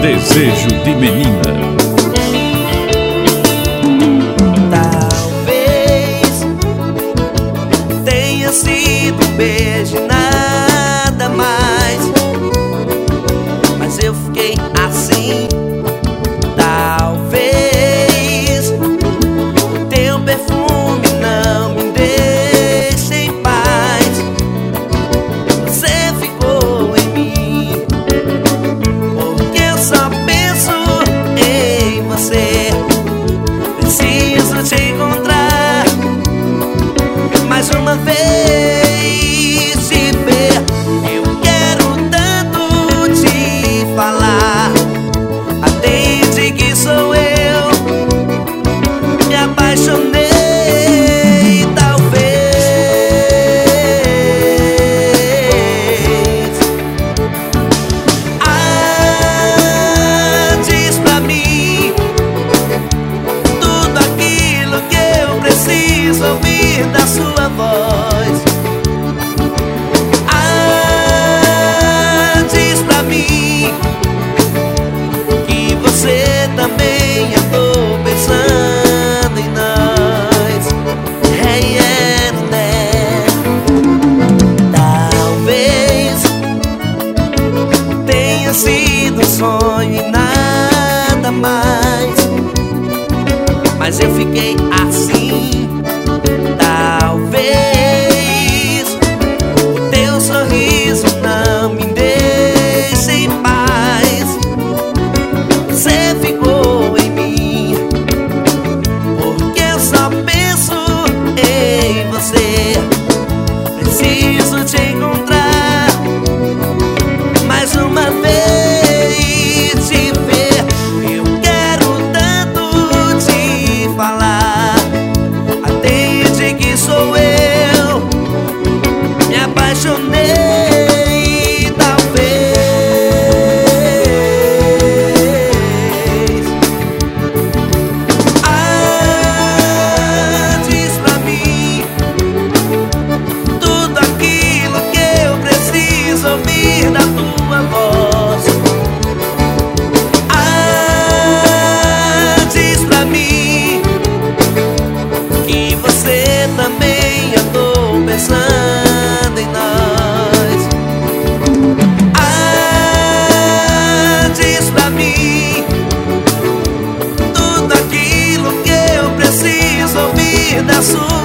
Desejo de menina. Talvez tenha sido um beijo e nada mais, mas eu fiquei assim. Talvez o teu perfume não me deixe em paz. Você ficou em mim, porque eu só penso em você. Preciso te encontrar mais uma vez, te ver. Eu quero tanto te falar, atende que sou eu. Me apaixonei, talvez. Diz pra mim tudo aquilo que eu preciso ouvir da sua voz. Diz pra mim que você também andou pensando em nós. Hey, yeah, né? Talvez tenha sido um sonho e nada mais, mas eu fiquei assim. Talvez o teu sorriso não me deixe em paz. Você ficou em mim, porque eu só penso em você. Preciso te encontrar mais uma vez, te ver. Eu quero tanto te falar, atende que sou eu. Me apaixonei, talvez. Diz pra mim tudo aquilo que eu preciso ouvir da tua voz. Diz pra mim que você também andou pensando em nós. Diz pra mim tudo aquilo que eu preciso ouvir da sua